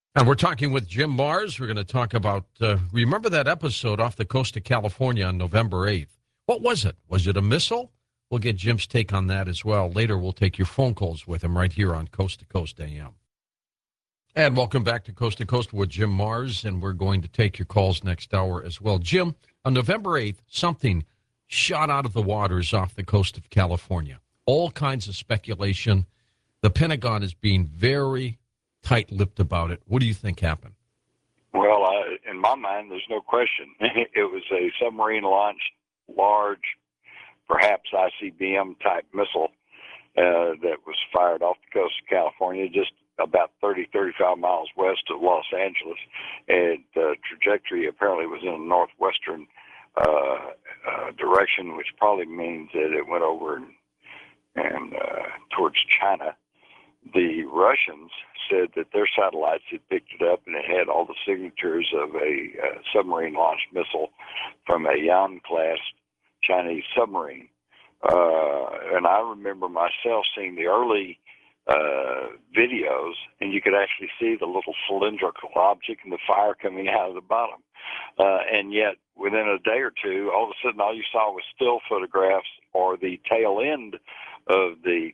And we're talking with Jim Mars. We're going to talk about, remember that episode off the coast of California on November 8th? What was it? Was it a missile? We'll get Jim's take on that as well. Later, we'll take your phone calls with him right here on Coast to Coast AM. And welcome back to Coast with Jim Mars, and we're going to take your calls next hour as well. Jim, on November 8th, something shot out of the waters off the coast of California. All kinds of speculation. The Pentagon is being very tight-lipped about it. What do you think happened? Well, in my mind, there's no question. It was a submarine-launched, large, perhaps ICBM-type missile that was fired off the coast of California, just about 35 miles west of Los Angeles. And the trajectory apparently was in a northwestern direction, which probably means that it went over and towards China. The Russians said that their satellites had picked it up and it had all the signatures of a submarine-launched missile from a Yan-class Chinese submarine. And I remember myself seeing the early videos, and you could actually see the little cylindrical object and the fire coming out of the bottom. And yet, within a day or two, all of a sudden, all you saw was still photographs or the tail end of the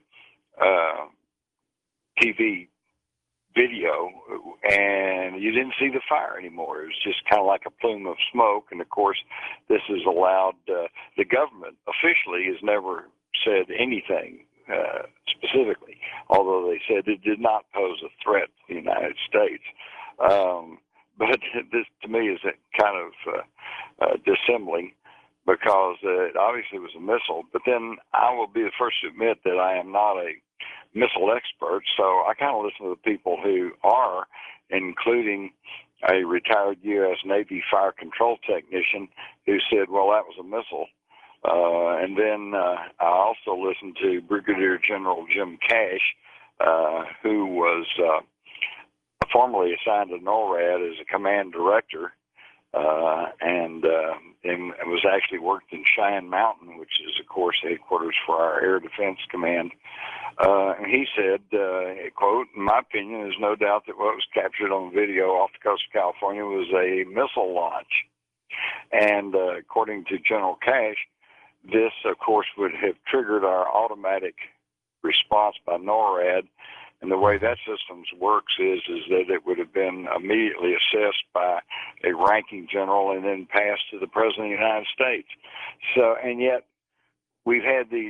TV video, and you didn't see the fire anymore. It was just kind of like a plume of smoke. And of course, this has allowed the government officially has never said anything specifically, although they said it did not pose a threat to the United States. But this, to me, is kind of dissembling, because it obviously was a missile. But then I will be the first to admit that I am not a missile expert, so I kind of listen to the people who are, including a retired U.S. Navy fire control technician who said, well, that was a missile. And then I also listened to Brigadier General Jim Cash, who was formerly assigned to NORAD as a command director, and was actually worked in Cheyenne Mountain, which is, of course, headquarters for our Air Defense Command. And he said, quote, in my opinion, there's no doubt that what was captured on video off the coast of California was a missile launch. And according to General Cash, this, of course, would have triggered our automatic response by NORAD. And the way that system works is that it would have been immediately assessed by a ranking general and then passed to the President of the United States. So, and yet we've had these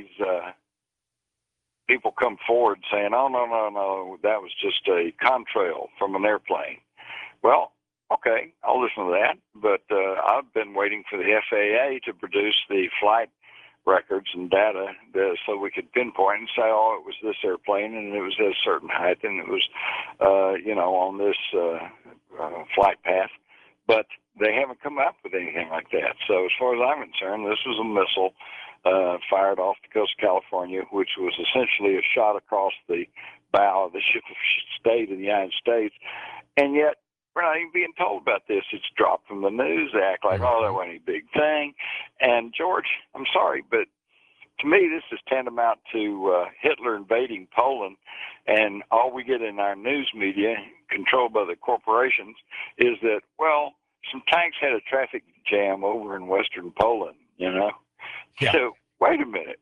people come forward saying, oh, no, that was just a contrail from an airplane. Well, okay, I'll listen to that. But I've been waiting for the FAA to produce the flight records and data so we could pinpoint and say, oh, it was this airplane and it was at a certain height and it was, on this flight path. But they haven't come up with anything like that. So as far as I'm concerned, this was a missile fired off the coast of California, which was essentially a shot across the bow of the ship of state of the United States. And yet, we're not even being told about this. It's dropped from the news. They act like, oh, that wasn't any big thing. And, George, I'm sorry, but to me, this is tantamount to Hitler invading Poland. And all we get in our news media, controlled by the corporations, is that, well, some tanks had a traffic jam over in western Poland, you know? Yeah. So, wait a minute.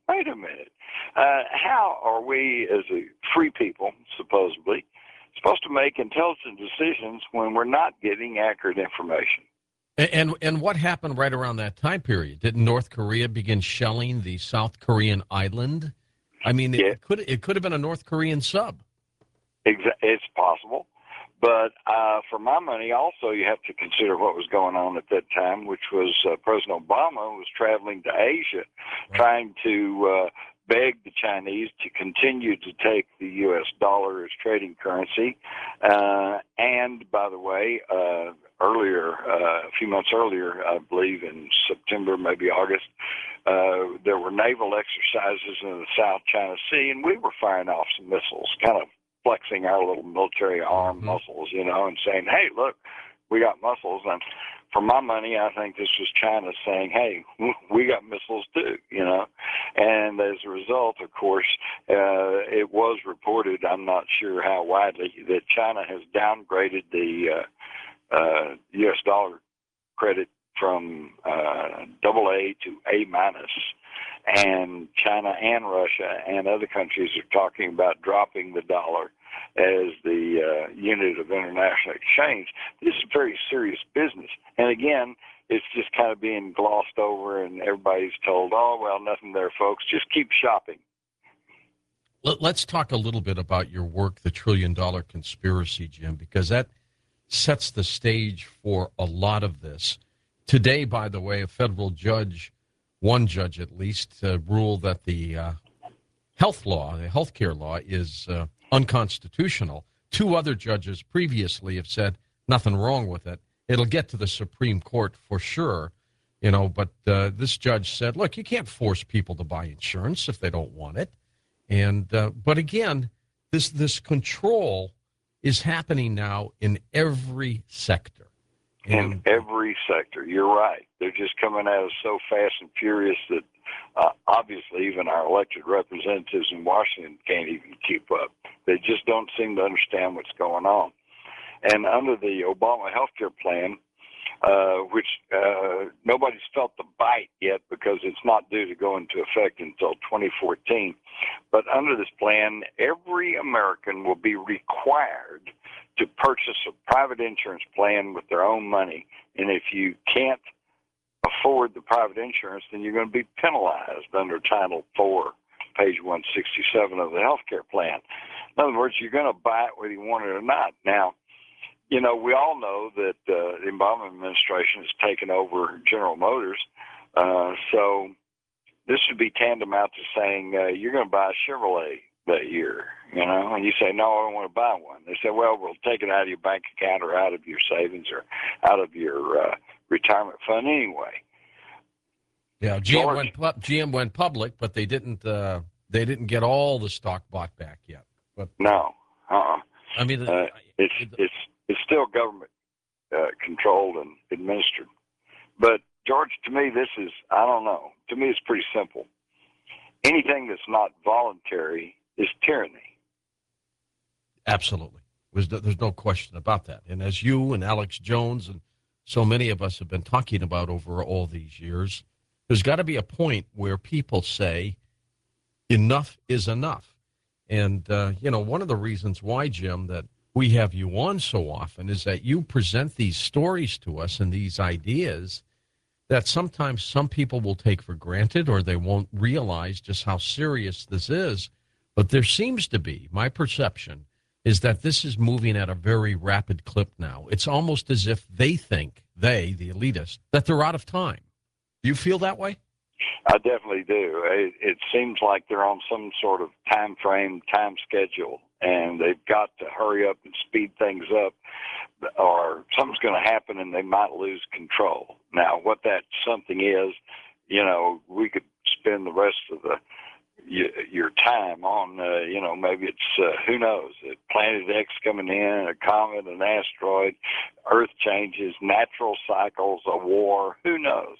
How are we, as a free people, supposedly, supposed to make intelligent decisions when we're not getting accurate information? And what happened right around that time period? Didn't North Korea begin shelling the South Korean island? I mean, it could have been a North Korean sub. It's possible. But for my money, also, you have to consider what was going on at that time, which was President Obama was traveling to Asia, right, trying to beg the Chinese to continue to take the U.S. dollar as trading currency. And, by the way, a few months earlier, I believe in September, maybe August, there were naval exercises in the South China Sea, and we were firing off some missiles, kind of flexing our little military arm muscles, and saying, hey, look, we got muscles. And for my money, I think this was China saying, "Hey, we got missiles too," And as a result, of course, it was reported, I'm not sure how widely, that China has downgraded the U.S. dollar credit from AA to A minus. And China and Russia and other countries are talking about dropping the dollar as the unit of international exchange. This is very serious business. And again, it's just kind of being glossed over, and everybody's told, "Oh, well, nothing there, folks. Just keep shopping." Let's talk a little bit about your work, The $1 Trillion Conspiracy, Jim, because that sets the stage for a lot of this. Today, by the way, a federal judge, one judge at least, ruled that the health care law is unconstitutional. Two other judges previously have said nothing wrong with it. It'll get to the Supreme Court for sure, but this judge said, look, you can't force people to buy insurance if they don't want it. And but again, this control is happening now in every sector. In every sector, you're right. They're just coming at us so fast and furious that obviously even our elected representatives in Washington can't even keep up. They just don't seem to understand what's going on. And under the Obama health care plan, which nobody's felt the bite yet because it's not due to go into effect until 2014, but under this plan, every American will be required to purchase a private insurance plan with their own money. And if you can't afford the private insurance, then you're going to be penalized under Title IV, page 167 of the health care plan. In other words, you're going to buy it whether you want it or not. Now, we all know that the Obama administration has taken over General Motors. So this would be tantamount to saying you're going to buy a Chevrolet that year, and you say, no, I don't want to buy one. They say, well, we'll take it out of your bank account or out of your savings or out of your retirement fund anyway. Yeah, GM went public, but they didn't get all the stock bought back yet. But no, I mean, it's still government controlled and administered. But George, to me, I don't know. To me, it's pretty simple. Anything that's not voluntary is tyranny. Absolutely. There's no question about that. And as you and Alex Jones and so many of us have been talking about over all these years, there's got to be a point where people say enough is enough. And, one of the reasons why, Jim, that we have you on so often is that you present these stories to us and these ideas that sometimes some people will take for granted or they won't realize just how serious this is. But there seems to be, my perception is that this is moving at a very rapid clip now. It's almost as if they think, the elitists, that they're out of time. Do you feel that way? I definitely do. It seems like they're on some sort of time frame, time schedule, and they've got to hurry up and speed things up, or something's going to happen and they might lose control. Now, what that something is, we could spend the rest of your time on, maybe it's, who knows, Planet X coming in, a comet, an asteroid, Earth changes, natural cycles, a war, who knows?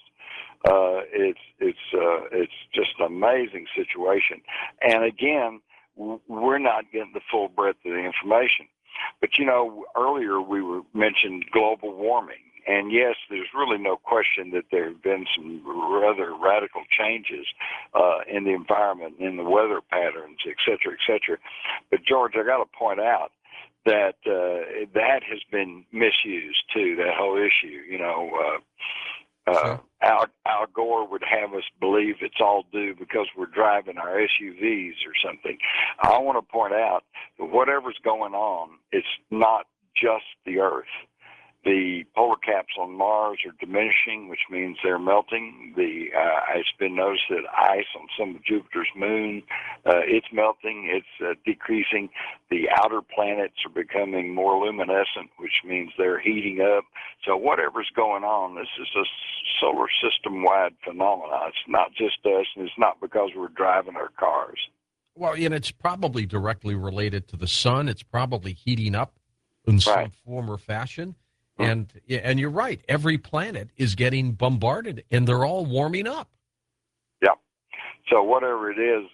It's just an amazing situation. And again, we're not getting the full breadth of the information. But, earlier we mentioned global warming. And yes, there's really no question that there have been some rather radical changes in the environment, in the weather patterns, et cetera, et cetera. But, George, I got to point out that that has been misused, too, that whole issue. Sure. Al Gore would have us believe it's all due because we're driving our SUVs or something. I want to point out that whatever's going on, it's not just the Earth. The polar caps on Mars are diminishing, which means they're melting. It's been noticed that ice on some of Jupiter's moon, it's melting, it's decreasing. The outer planets are becoming more luminescent, which means they're heating up. So whatever's going on, this is a solar system-wide phenomenon. It's not just us, and it's not because we're driving our cars. Well, and it's probably directly related to the sun. It's probably heating up in some form or fashion. And you're right. Every planet is getting bombarded, and they're all warming up. Yeah. So whatever it is,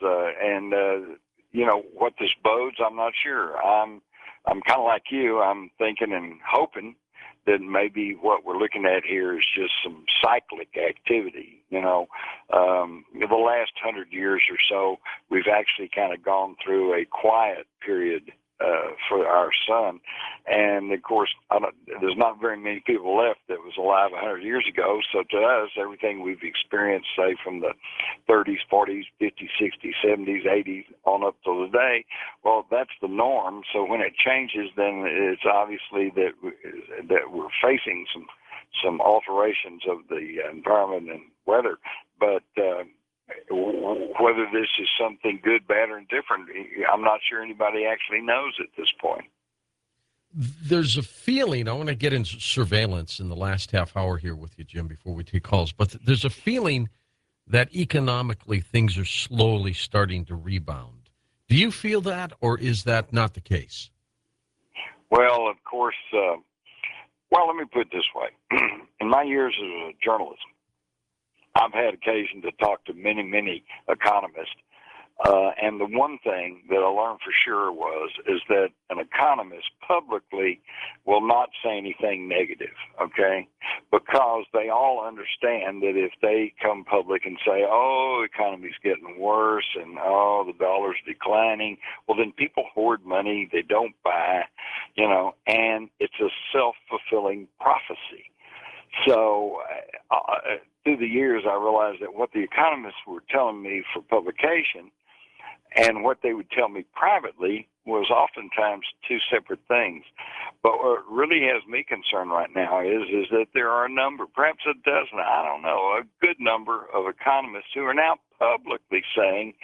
what this bodes, I'm not sure. I'm kind of like you. I'm thinking and hoping that maybe what we're looking at here is just some cyclic activity. The last 100 years or so, we've actually kind of gone through a quiet period for our sun. And of course, there's not very many people left that was alive 100 years ago. So to us, everything we've experienced, say from the 30s, 40s, 50s, 60s, 70s, 80s, on up to today, well, that's the norm. So when it changes, then it's obviously that we're facing some alterations of the environment and weather. But whether this is something good, bad, or indifferent, I'm not sure anybody actually knows at this point. There's a feeling, I want to get into surveillance in the last half hour here with you, Jim, before we take calls, but there's a feeling that economically things are slowly starting to rebound. Do you feel that, or is that not the case? Well, of course, let me put it this way. In my years as a journalist, I've had occasion to talk to many, many economists. And the one thing that I learned for sure is that an economist publicly will not say anything negative, okay? Because they all understand that if they come public and say, oh, the economy's getting worse and, oh, the dollar's declining, well, then people hoard money, they don't buy, and it's a self-fulfilling prophecy. So through the years, I realized that what the economists were telling me for publication and what they would tell me privately was oftentimes two separate things. But what really has me concerned right now is that there are a number, perhaps a dozen, I don't know, a good number of economists who are now publicly saying,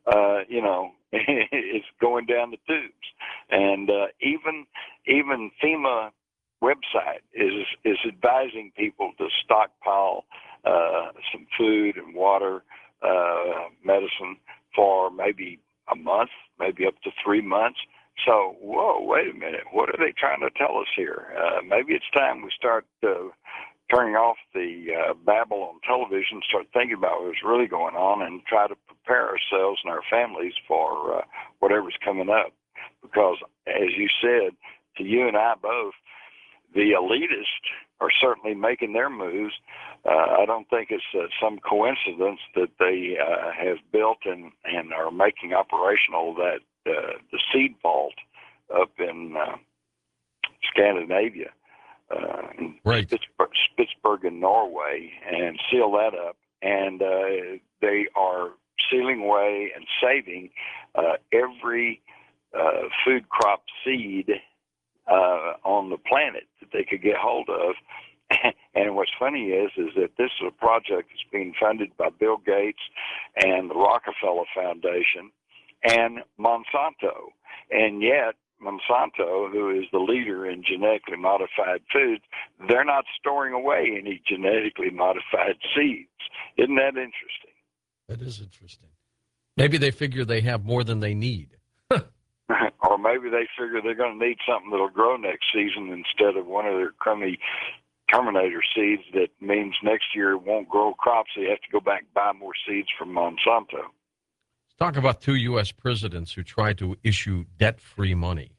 it's going down the tubes. And even FEMA website is advising people to stockpile some food and water, medicine for maybe a month, maybe up to 3 months. So, whoa, wait a minute. What are they trying to tell us here? Maybe it's time we start turning off the babble on television, start thinking about what's really going on, and try to prepare ourselves and our families for whatever's coming up. Because, as you said, to you and I both, the elitists are certainly making their moves. I don't think it's some coincidence that they have built and are making operational that the seed vault up in Scandinavia, right. Spitsbergen, Norway, and seal that up. And they are sealing away and saving every food crop seed on the planet that they could get hold of. And what's funny is that this is a project that's being funded by Bill Gates and the Rockefeller Foundation and Monsanto. And yet, Monsanto, who is the leader in genetically modified foods, they're not storing away any genetically modified seeds. Isn't that interesting? That is interesting. Maybe they figure they have more than they need. Or maybe they figure they're going to need something that'll grow next season instead of one of their crummy Terminator seeds that means next year it won't grow crops, so you have to go back and buy more seeds from Monsanto. Let's talk about 2 U.S. presidents who tried to issue debt-free money.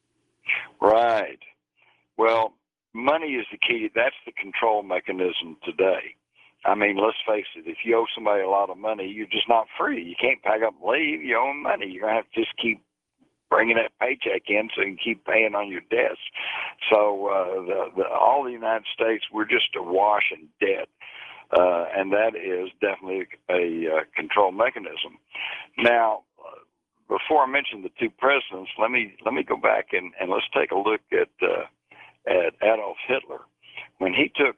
Right. Well, money is the key. That's the control mechanism today. I mean, let's face it, if you owe somebody a lot of money, you're just not free. You can't pack up and leave. You owe money. You're going to have to just keep bringing that paycheck in so you can keep paying on your debts. So all the United States, we're just awash in debt, and that is definitely a control mechanism. Now, before I mention the 2 presidents, let me go back and let's take a look at Adolf Hitler. When he took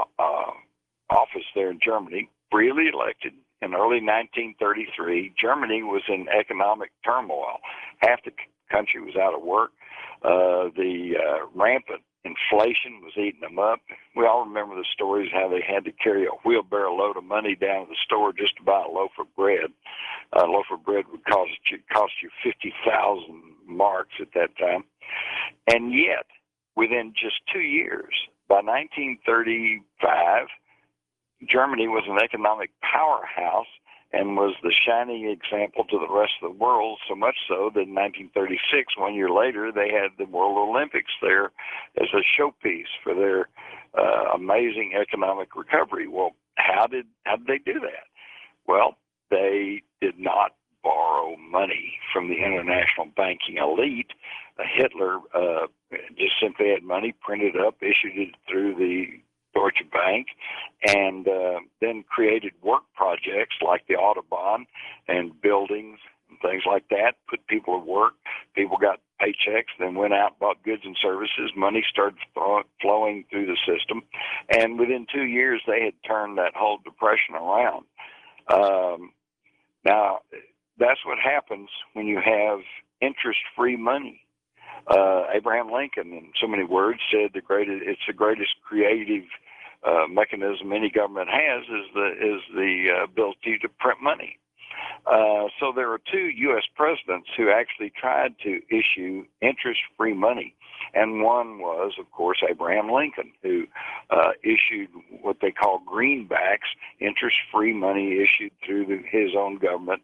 office there in Germany, freely elected, in early 1933, Germany was in economic turmoil. Half the country was out of work. The rampant inflation was eating them up. We all remember the stories how they had to carry a wheelbarrow load of money down to the store just to buy a loaf of bread. A loaf of bread would cost you 50,000 marks at that time. And yet, within just 2 years, by 1935, Germany was an economic powerhouse and was the shining example to the rest of the world, so much so that in 1936, 1 year later, they had the World Olympics there as a showpiece for their amazing economic recovery. Well, how did they do that? Well, they did not borrow money from the international banking elite. Hitler just simply had money printed up, issued it through the Deutsche Bank, and then created work projects like the Autobahn and buildings and things like that, put people to work. People got paychecks, then went out, bought goods and services. Money started flowing through the system. And within 2 years, they had turned that whole depression around. Now, that's what happens when you have interest-free money. Abraham Lincoln, in so many words, said it's the greatest creative mechanism any government has is the ability to print money. So there are two U.S. presidents who actually tried to issue interest-free money, and one was, of course, Abraham Lincoln, who issued what they call greenbacks, interest-free money issued through his own government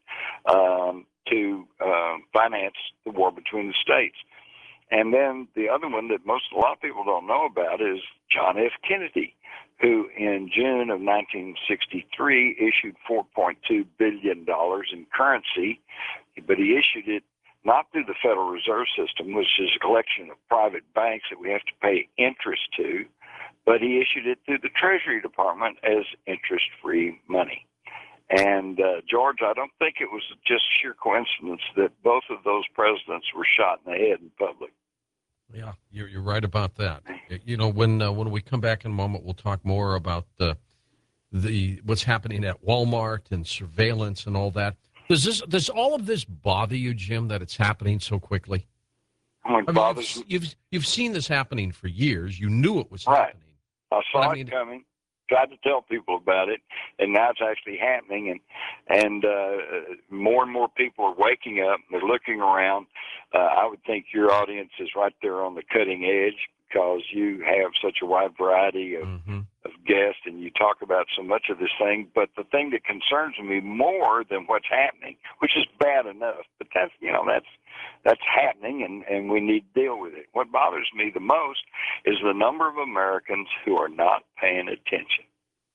to finance the war between the states. And then the other one that a lot of people don't know about is John F. Kennedy, who in June of 1963 issued $4.2 billion in currency, but he issued it not through the Federal Reserve System, which is a collection of private banks that we have to pay interest to, but he issued it through the Treasury Department as interest-free money. And, George, I don't think it was just sheer coincidence that both of those presidents were shot in the head in public. Yeah, you're right about that. You know, when we come back in a moment, we'll talk more about the what's happening at Walmart and surveillance and all that. Does all of this bother you, Jim, that it's happening so quickly? You've seen this happening for years. You knew it was happening. I saw it coming. Tried to tell people about it, and now it's actually happening, and more and more people are waking up. They're looking around. I would think your audience is right there on the cutting edge because you have such a wide variety of guests, and you talk about so much of this thing. But the thing that concerns me more than what's happening, which is bad enough, but that's happening, and we need to deal with it. What bothers me the most is the number of Americans who are not paying attention.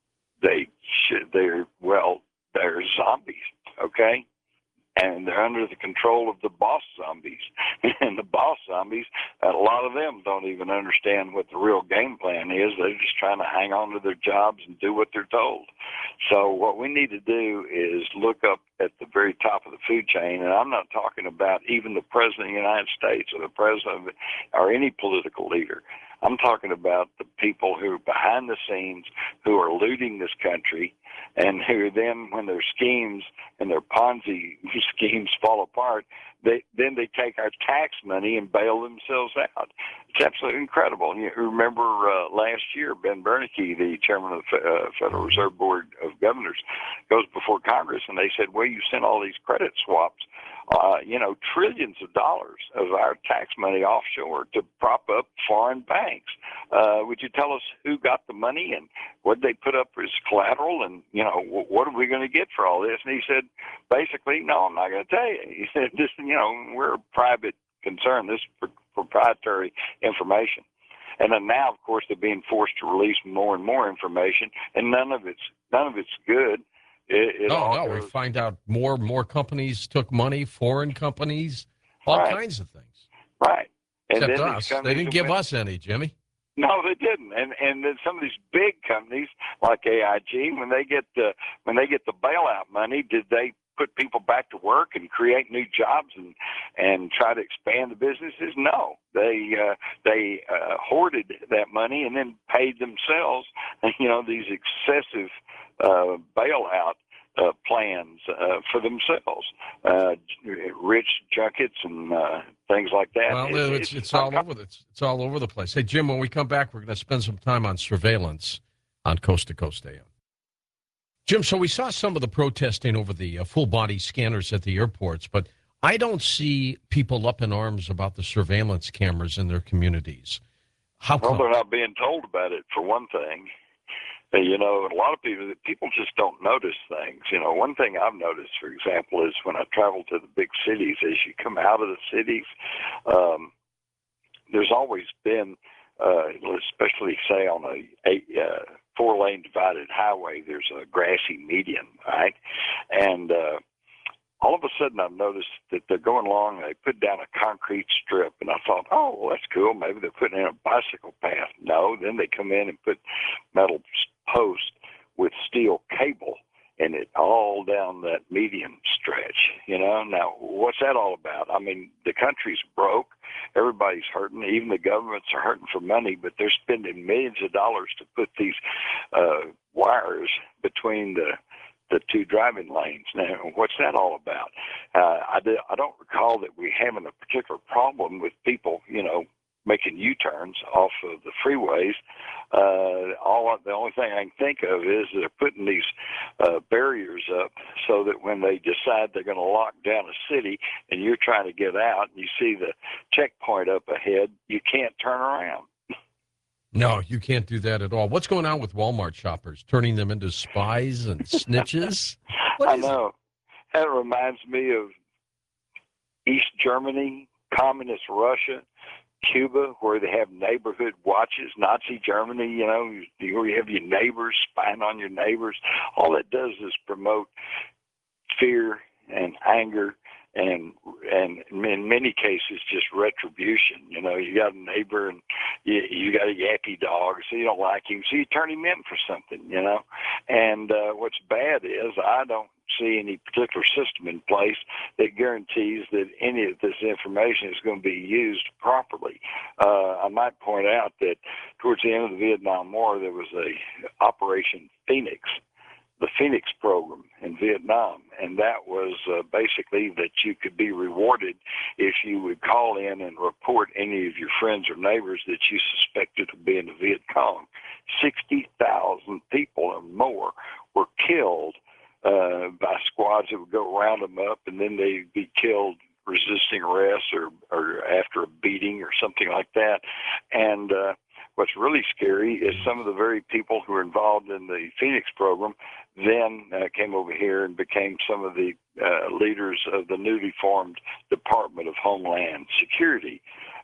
They're zombies, okay? And they're under the control of the boss zombies. And the boss zombies, a lot of them don't even understand what the real game plan is. They're just trying to hang on to their jobs and do what they're told. So what we need to do is look up at the very top of the food chain, and I'm not talking about even the President of the United States or the President or any political leader. I'm talking about the people who are behind the scenes, who are looting this country, and who then, when their schemes and their Ponzi schemes fall apart, they take our tax money and bail themselves out. It's absolutely incredible. And you remember last year, Ben Bernanke, the chairman of the Federal Reserve Board of Governors, goes before Congress, and they said, well, you sent all these credit swaps, trillions of dollars of our tax money offshore to prop up foreign banks. Would you tell us who got the money and what they put up as collateral, and, what are we going to get for all this? And he said, basically, no, I'm not going to tell you. He said, we're a private concern. This is proprietary information. And then now, of course, they're being forced to release more and more information, and none of it's good. We find out more companies took money, foreign companies, all kinds of things. Right. And except us. They didn't give us any, Jimmy. No, they didn't. And then some of these big companies like AIG, when they get the bailout money, did they put people back to work and create new jobs and try to expand the businesses? No, they hoarded that money and then paid themselves, these excessive bailout plans for themselves, rich junkets and things like that. Well, it's all over. It's all over the place. Hey, Jim, when we come back, we're going to spend some time on surveillance on Coast to Coast AM. Jim, so we saw some of the protesting over the full-body scanners at the airports, but I don't see people up in arms about the surveillance cameras in their communities. How Well, come? they're not being told about it, for one thing. You know, a lot of people just don't notice things. You know, one thing I've noticed, for example, is when I travel to the big cities, as you come out of the cities, there's always been, especially say on a four-lane divided highway, there's a grassy median, right? And all of a sudden I've noticed that they're going along, they put down a concrete strip, and I thought, oh, well, that's cool. Maybe they're putting in a bicycle path. No, then they come in and put metal posts with steel cable and it all down that median stretch, you know. Now, what's that all about? I mean, the country's broke. Everybody's hurting. Even the governments are hurting for money, but they're spending millions of dollars to put these wires between the two driving lanes. Now, what's that all about? I don't recall that we're having a particular problem with people, you know, making U-turns off of the freeways. The only thing I can think of is they're putting these barriers up so that when they decide they're going to lock down a city and you're trying to get out and you see the checkpoint up ahead, you can't turn around. No, you can't do that at all. What's going on with Walmart shoppers? Turning them into spies and snitches? I know. That reminds me of East Germany, Communist Russia, Cuba, where they have neighborhood watches, Nazi Germany, you know, where you have your neighbors spying on your neighbors. All it does is promote fear and anger and in many cases just retribution. You know, you got a neighbor and you got a yappy dog, so you don't like him, so you turn him in for something, you know. And what's bad is I don't see any particular system in place that guarantees that any of this information is going to be used properly. I might point out that towards the end of the Vietnam War, there was a Operation Phoenix, the Phoenix program in Vietnam, and that was basically that you could be rewarded if you would call in and report any of your friends or neighbors that you suspected of being a Viet Cong. 60,000 people or more were killed by squads that would go round them up, and then they'd be killed resisting arrest or after a beating or something like that. And what's really scary is some of the very people who were involved in the Phoenix program then came over here and became some of the leaders of the newly formed Department of Homeland Security.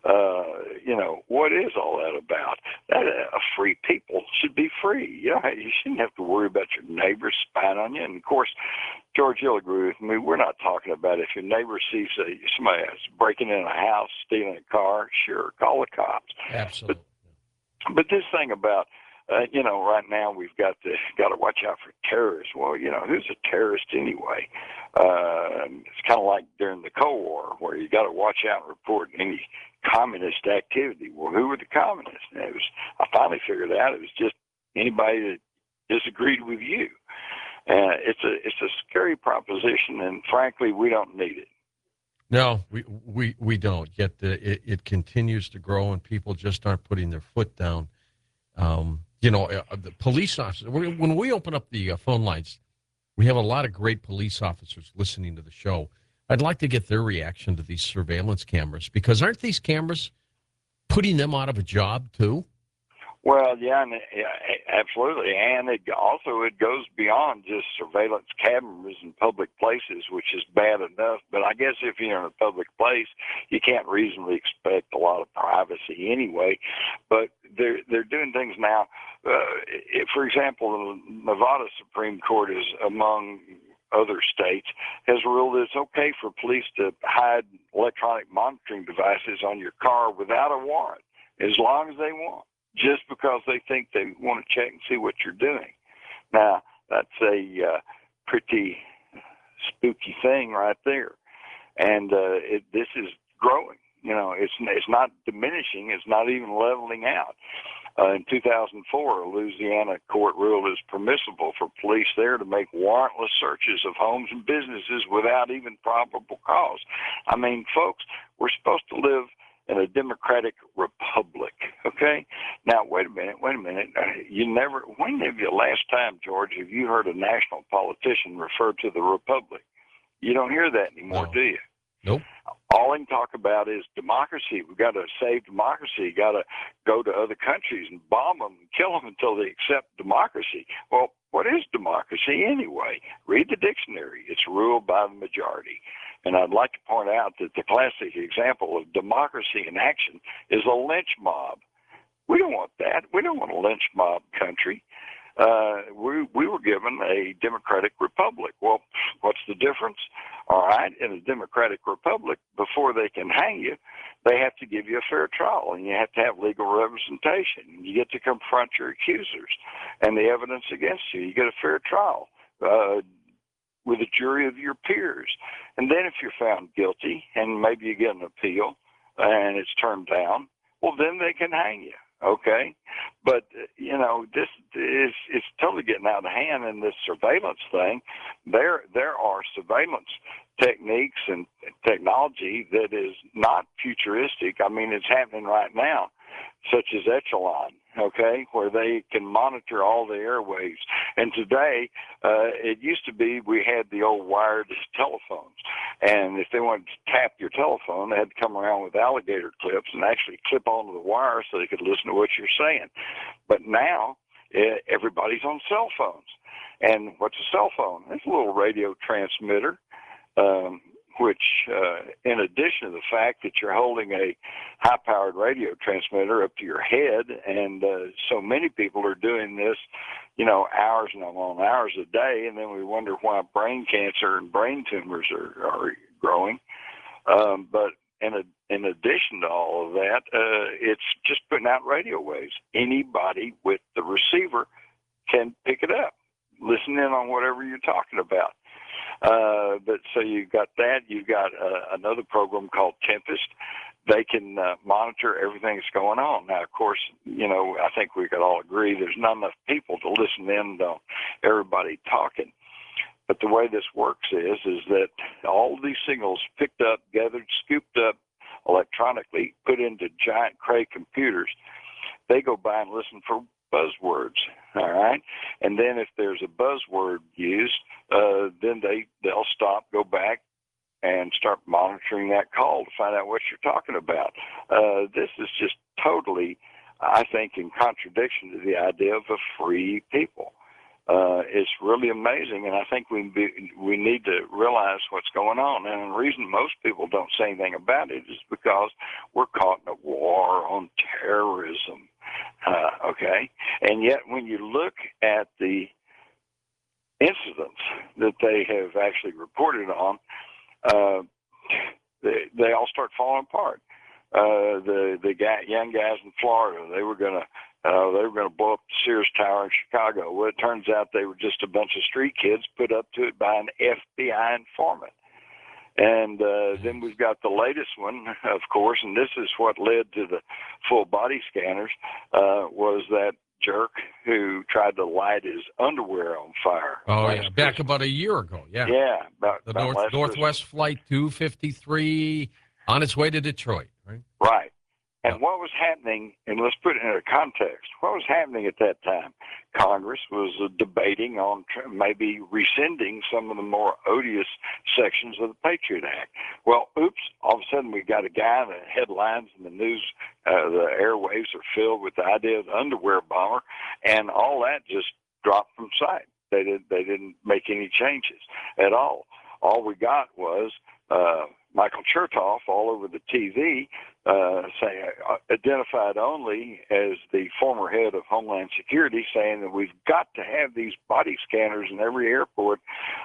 You know, what is all that about? Free people should be free. You know, you shouldn't have to worry about your neighbors spying on you. And, of course, George, you'll agree with me, we're not talking about if your neighbor sees somebody else breaking in a house, stealing a car, sure, call the cops. Absolutely. But this thing about, you know, right now we've got to watch out for terrorists. Well, you know, who's a terrorist anyway? It's kind of like during the Cold War where you got to watch out and report any communist activity. Well, who were the communists? And I finally figured out it was just anybody that disagreed with you. It's a scary proposition, and frankly, we don't need it. No, we don't. Yet it continues to grow, and people just aren't putting their foot down. You know, the police officers. When we open up the phone lines, we have a lot of great police officers listening to the show. I'd like to get their reaction to these surveillance cameras, because aren't these cameras putting them out of a job too? Well, yeah, absolutely, and it goes beyond just surveillance cameras in public places, which is bad enough. But I guess if you're in a public place, you can't reasonably expect a lot of privacy anyway. But they're doing things now. For example, the Nevada Supreme Court is among other states has ruled it's okay for police to hide electronic monitoring devices on your car without a warrant, as long as they want, just because they think they want to check and see what you're doing. Now, that's a pretty spooky thing right there. And this is growing. You know, it's not diminishing. It's not even leveling out. In 2004, a Louisiana court ruled it's permissible for police there to make warrantless searches of homes and businesses without even probable cause. I mean, folks, we're supposed to live in a democratic republic, okay? Now, wait a minute. When have you last time, George, have you heard a national politician refer to the republic? You don't hear that anymore, No. do you? Nope. All they can talk about is democracy. We've got to save democracy. Got to go to other countries and bomb them and kill them until they accept democracy. Well, what is democracy anyway? Read the dictionary. It's ruled by the majority. And I'd like to point out that the classic example of democracy in action is a lynch mob. We don't want that. We don't want a lynch mob country. We were given a democratic republic. Well, what's the difference? All right, in a democratic republic, before they can hang you, they have to give you a fair trial, and you have to have legal representation. You get to confront your accusers and the evidence against you. You get a fair trial with a jury of your peers. And then if you're found guilty and maybe you get an appeal and it's turned down, well, then they can hang you. Okay, but this is it's totally getting out of hand in this surveillance thing. There are surveillance techniques and technology that is not futuristic. I mean, it's happening right now, such as Echelon. Okay, where they can monitor all the airwaves. And today, it used to be we had the old wired telephones, and if they wanted to tap your telephone, they had to come around with alligator clips and actually clip onto the wire so they could listen to what you're saying. But now, everybody's on cell phones. And what's a cell phone? It's a little radio transmitter, which, in addition to the fact that you're holding a high-powered radio transmitter up to your head, and so many people are doing this, hours and on hours a day, and then we wonder why brain cancer and brain tumors are growing. But in addition to all of that, it's just putting out radio waves. Anybody with the receiver can pick it up, listen in on whatever you're talking about. But so you've got that. You've got another program called Tempest. They can monitor everything that's going on. Now, of course, I think we could all agree there's not enough people to listen in to everybody talking. But the way this works is that all these signals picked up, gathered, scooped up electronically, put into giant Cray computers. They go by and listen for buzzwords, all right? And then if there's a buzzword used, then they'll stop, go back, and start monitoring that call to find out what you're talking about. This is just totally, I think, in contradiction to the idea of a free people. It's really amazing, and I think we need to realize what's going on. And the reason most people don't say anything about it is because we're caught in a war on terrorism. Okay, and yet when you look at the incidents that they have actually reported on, they all start falling apart. The young guys in Florida, they were going to blow up the Sears Tower in Chicago. Well, it turns out they were just a bunch of street kids put up to it by an FBI informant. And then we've got the latest one, of course, and this is what led to the full body scanners, was that jerk who tried to light his underwear on fire. Oh, yeah, back about a year ago, yeah. Yeah. About Northwest Flight 253 on its way to Detroit, right? Right. And what was happening, and let's put it in a context, what was happening at that time? Congress was debating on maybe rescinding some of the more odious sections of the Patriot Act. Well, oops, all of a sudden we got a guy, the headlines in the news, the airwaves are filled with the idea of the underwear bomber, and all that just dropped from sight. They didn't make any changes at all. All we got was Michael Chertoff all over the TV, identified only as the former head of Homeland Security, saying that we've got to have these body scanners in every airport,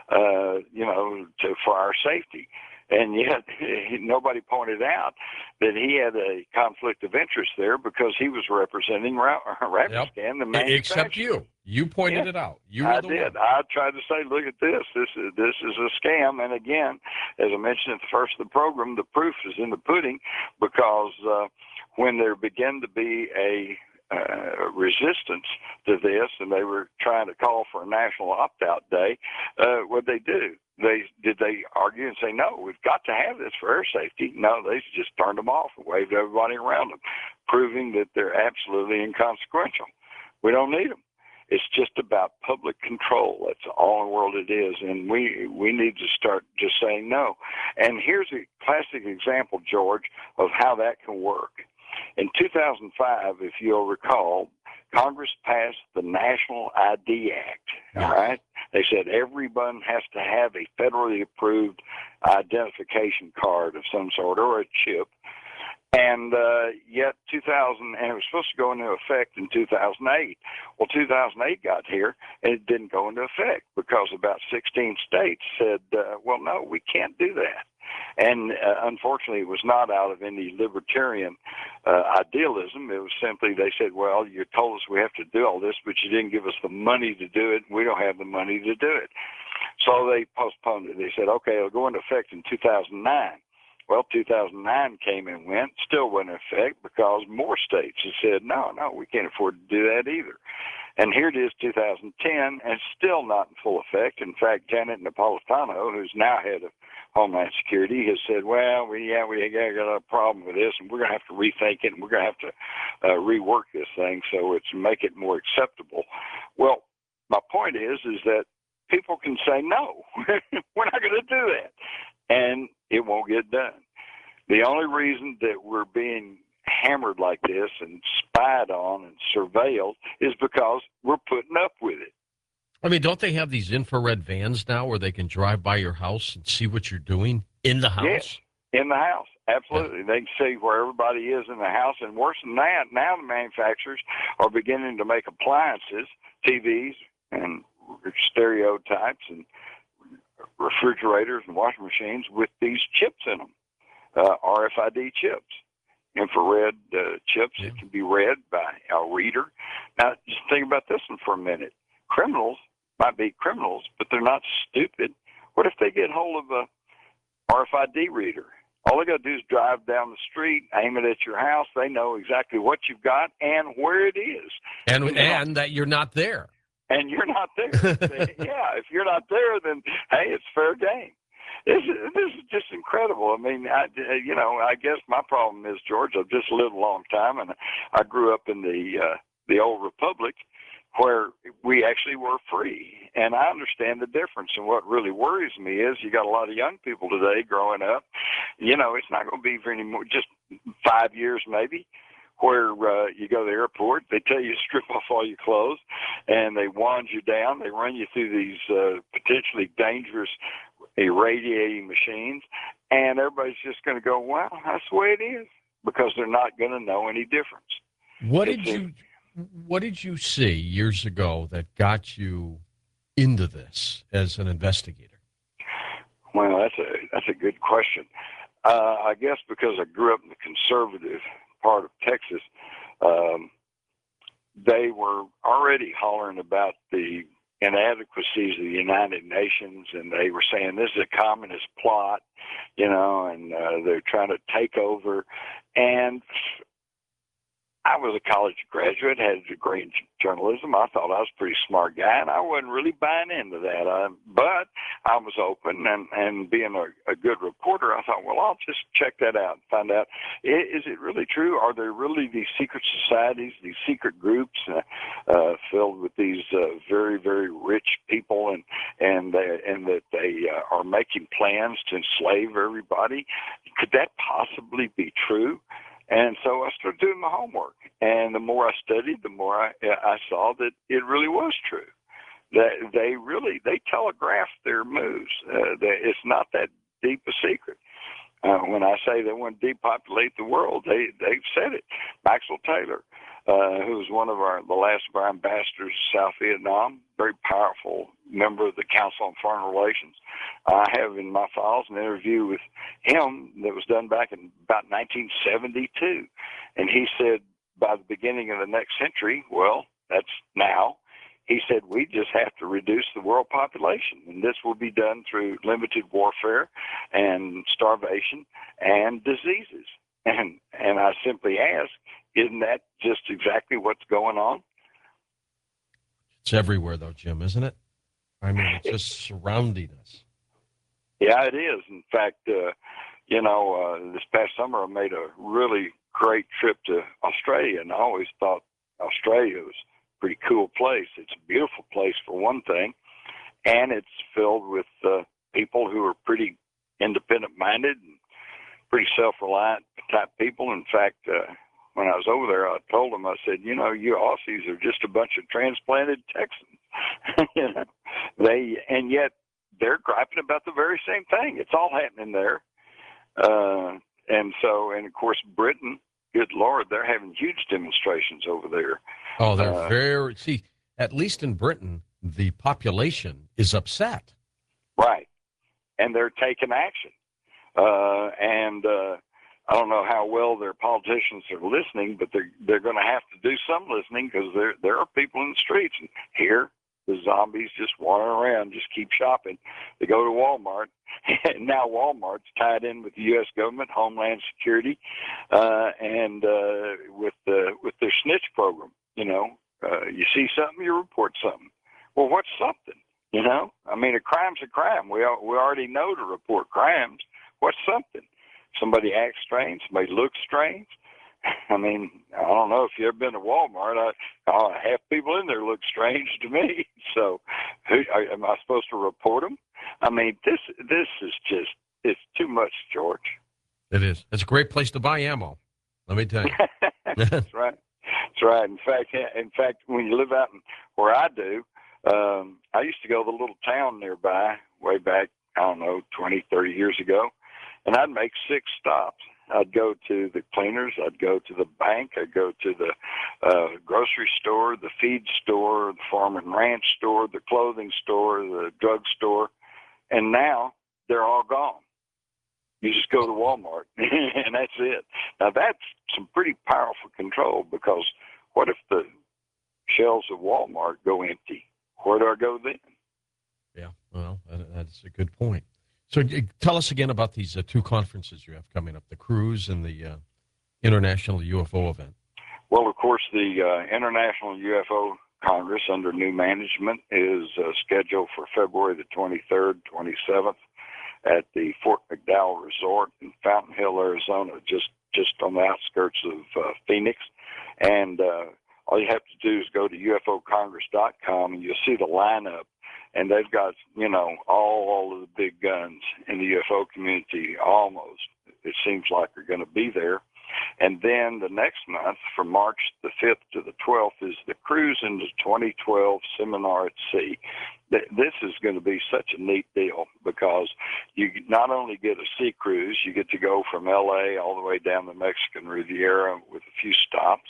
for our safety. And yet nobody pointed out that he had a conflict of interest there because he was representing Rapiscan, the manufacturer. Except you. You pointed it out. I did. I tried to say, look at this. This is a scam. And again, as I mentioned at the first of the program, the proof is in the pudding, because when there began to be a resistance to this, and they were trying to call for a national opt-out day, what did they do? Did they argue and say, no, we've got to have this for air safety? No, they just turned them off and waved everybody around them, proving that they're absolutely inconsequential. We don't need them. It's just about public control. That's all in the world it is. And we need to start just saying no. And here's a classic example, George, of how that can work. In 2005, if you'll recall, Congress passed the National ID Act, all right? They said everyone has to have a federally approved identification card of some sort or a chip. And yet 2000, and it was supposed to go into effect in 2008. Well, 2008 got here, and it didn't go into effect because about 16 states said, well, no, we can't do that. And unfortunately, it was not out of any libertarian idealism. It was simply they said, well, you told us we have to do all this, but you didn't give us the money to do it. We don't have the money to do it. So they postponed it. They said, okay, it'll go into effect in 2009. Well, 2009 came and went, still wasn't in effect because more states have said, no, we can't afford to do that either. And here it is, 2010, and it's still not in full effect. In fact, Janet Napolitano, who's now head of Homeland Security, has said, well, we got a problem with this, and we're going to have to rethink it, and we're going to have to rework this thing so it's make it more acceptable. Well, my point is that people can say, no, we're not going to do that. And it won't get done. The only reason that we're being hammered like this and spied on and surveilled is because we're putting up with it. I mean, don't they have these infrared vans now where they can drive by your house and see what you're doing in the house? Yes, in the house. Absolutely. Yeah. They can see where everybody is in the house. And worse than that, now the manufacturers are beginning to make appliances, TVs and stereotypes and refrigerators and washing machines with these chips in them, RFID chips, infrared chips that can be read by a reader. Now, just think about this one for a minute. Criminals might be criminals, but they're not stupid. What if they get hold of a RFID reader? All they got to do is drive down the street, aim it at your house. They know exactly what you've got and where it is. And that you're not there. And you're not there. Yeah, if you're not there, then, hey, it's fair game. This is just incredible. I mean, I guess my problem is, George, I've just lived a long time, and I grew up in the old republic where we actually were free. And I understand the difference. And what really worries me is you got a lot of young people today growing up. It's not going to be for any more, just 5 years maybe, where you go to the airport, they tell you to strip off all your clothes, and they wand you down. They run you through these potentially dangerous irradiating machines, and everybody's just going to go, well, that's the way it is, because they're not going to know any difference. What did you see years ago that got you into this as an investigator? Well, that's a good question. I guess because I grew up in the conservative part of Texas, they were already hollering about the inadequacies of the United Nations, and they were saying this is a communist plot, and they're trying to take over. And I was a college graduate, had a degree in journalism. I thought I was a pretty smart guy, and I wasn't really buying into that. But I was open, and being a good reporter, I thought, well, I'll just check that out and find out, is it really true? Are there really these secret societies, these secret groups filled with these very, very rich people, and that they are making plans to enslave everybody? Could that possibly be true? And so I started doing my homework, and the more I studied, the more I saw that it really was true. That they telegraph their moves. It's not that deep a secret. When I say they want to depopulate the world, they've said it. Maxwell Taylor, who was one of the last of our ambassadors to South Vietnam, very powerful member of the Council on Foreign Relations. I have in my files an interview with him that was done back in about 1972. And he said, by the beginning of the next century, well, that's now, he said, we just have to reduce the world population. And this will be done through limited warfare and starvation and diseases. And I simply ask, isn't that just exactly what's going on? It's everywhere, though, Jim, isn't it? I mean, it's just surrounding us. Yeah, it is. In fact, this past summer I made a really great trip to Australia, and I always thought Australia was pretty cool place. It's a beautiful place for one thing, and it's filled with people who are pretty independent-minded and pretty self-reliant type people. In fact, when I was over there, I told them, I said, you Aussies are just a bunch of transplanted Texans. And yet they're griping about the very same thing. It's all happening there. And of course, Britain, good Lord, they're having huge demonstrations over there. Oh, they're see, at least in Britain, the population is upset. Right. And they're taking action. I don't know how well their politicians are listening, but they're going to have to do some listening, because there are people in the streets. And here, the zombies just wandering around, just keep shopping. They go to Walmart, and now Walmart's tied in with the U.S. government, Homeland Security, and with their snitch program. You see something, you report something. Well, what's something? I mean, a crime's a crime. We already know to report crimes. What's something? Somebody acts strange. Somebody looks strange. I mean, I don't know if you've ever been to Walmart. Half people in there look strange to me. So, am I supposed to report them? I mean, this is just, it's too much, George. It is. It's a great place to buy ammo. Let me tell you. That's right. That's right. In fact, when you live out where I do, I used to go to the little town nearby way back, I don't know, 20, 30 years ago, and I'd make 6 stops. I'd go to the cleaners, I'd go to the bank, I'd go to the grocery store, the feed store, the farm and ranch store, the clothing store, the drug store, and now they're all gone. You just go to Walmart, and that's it. Now, that's some pretty powerful control, because what if the shelves of Walmart go empty? Where do I go then? Yeah, well, that's a good point. So tell us again about these 2 conferences you have coming up, the cruise and the International UFO event. Well, of course, the International UFO Congress under new management is scheduled for February the 23rd, 27th at the Fort McDowell Resort in Fountain Hill, Arizona, just on the outskirts of Phoenix. And all you have to do is go to ufocongress.com, and you'll see the lineup. And they've got, all of the big guns in the UFO community, almost, it seems like, are going to be there. And then the next month, from March the 5th to the 12th, is the Cruise into 2012 Seminar at Sea. This is going to be such a neat deal, because you not only get a sea cruise, you get to go from L.A. all the way down the Mexican Riviera with a few stops.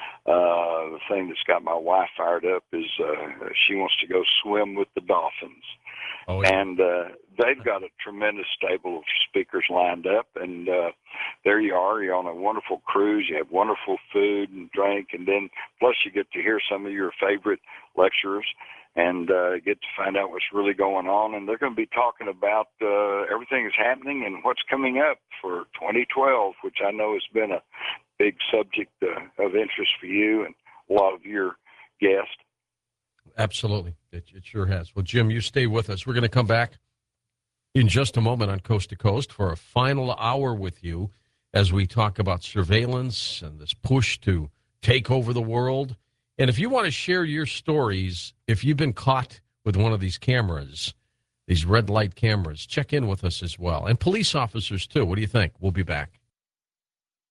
The thing that's got my wife fired up is she wants to go swim with the dolphins. Oh, yeah. And they've got a tremendous stable of speakers lined up, and there you are. You're on a wonderful cruise. You have wonderful food and drink, and then plus you get to hear some of your favorite lecturers and get to find out what's really going on. And they're going to be talking about everything that's happening and what's coming up for 2012, which I know has been a big subject of interest for you and a lot of your guests. Absolutely. It sure has. Well, Jim, you stay with us. We're going to come back in just a moment on Coast to Coast for a final hour with you as we talk about surveillance and this push to take over the world. And if you want to share your stories, if you've been caught with one of these cameras, these red light cameras, check in with us as well. And police officers, too. What do you think? We'll be back.